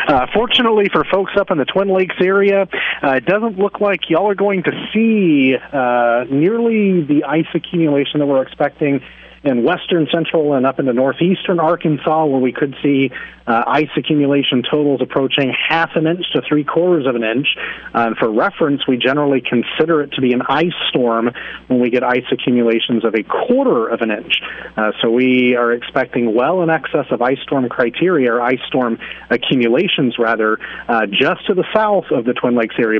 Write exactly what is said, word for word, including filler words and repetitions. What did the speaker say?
Uh, fortunately for folks up in the Twin Lakes area, uh, it doesn't look like y'all are going to see uh, nearly the ice accumulation that we're expecting in western, central, and up into northeastern Arkansas, where we could see uh, ice accumulation totals approaching half an inch to three quarters of an inch. Uh, and for reference, we generally consider it to be an ice storm when we get ice accumulations of a quarter of an inch. Uh, so we are expecting well in excess of ice storm criteria, or ice storm accumulations, rather, uh, just to the south of the Twin Lakes area.